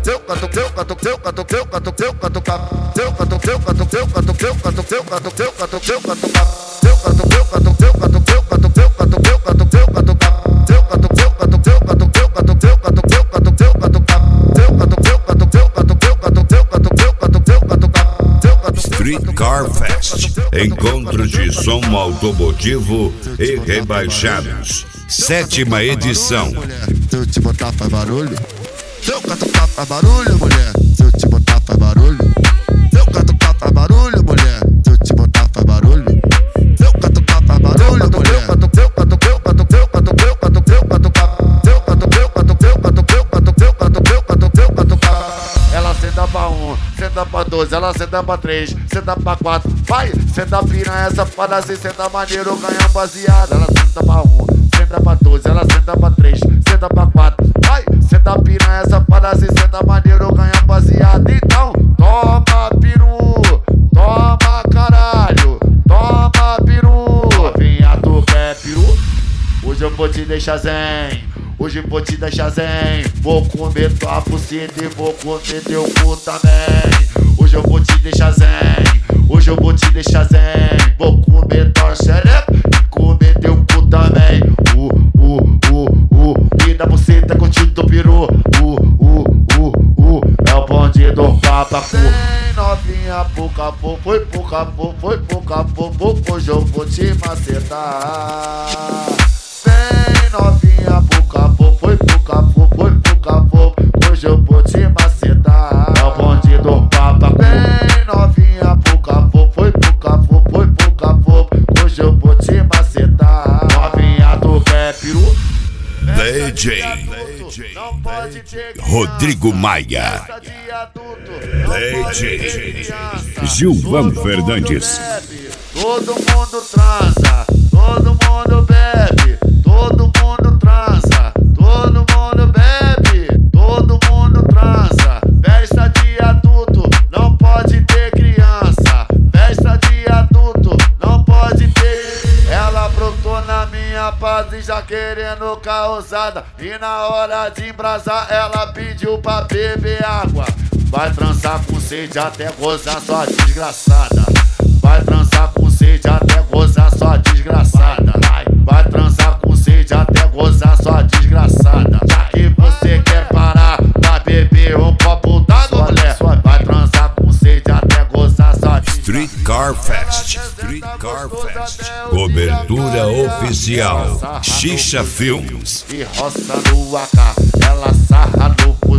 Street Car Fest, encontro de som automotivo e rebaixados, 7ª edição. Se eu te botar faz barulho, se eu catucar faz barulho, mulher. Se eu te botar faz barulho, se eu catucar faz barulho, mulher. Se eu te botar faz barulho, se eu catucar faz barulho, mulher. Ela senta pra 1, senta pra 2, ela senta pra 3, senta pra 4, vai, senta piranha, essa fada assim, senta maneiro, ganha baseada. Ela senta pra 1, senta pra 2, ela senta pra 3, senta pra 4, vai, senta piranha, essa fada assim, senta maneiro, ganha baseada. Então, toma peru, toma caralho, toma peru. Novinha, tu quer peru? Hoje eu vou te deixar zen. Hoje vou te deixar zen. Vou comer tua buceta e vou comer teu cu também. Hoje eu vou te deixar zen. Hoje eu vou te deixar zen. Vou comer tua xereca e comer teu cu também. E da buceta curtindo teu peru. É o bonde do papacu. Vem novinha, pouca pouco, foi pouca pouco, foi pouca pouco. Hoje eu vou te macetar. Vem novinha, pouca pouco, foi pouca pouco, foi pouca pouco. Hoje eu vou te macetar. É o bonde do papacu. Vem novinha, pouca pouco, foi pouca pouco, foi pouca pouco. Hoje eu vou te macetar. Novinha, tu quer peru? DJ Rodrigo Maia, DJ Gilvan Fernandes. Todo mundo transa, todo mundo bebe, todo mundo transa, todo mundo bebe, todo mundo transa. Festa de adulto, não pode ter criança. Festa de adulto, não pode ter. Ela brotou na minha base já querendo causada. E na hora de embrasar ela pediu pra beber água. Vai transar com sede até gozar sua desgraçada. Vai transar com sede até gozar sua desgraçada. Vai transar com sede até gozar sua desgraçada. Já que você quer parar pra beber um copo d'água, mulher, vai transar com sede até gozar sua desgraçada. Street Car Fest, Street Car Fest, cobertura oficial, Xixa Filmes. E roça no AK, ela sarra no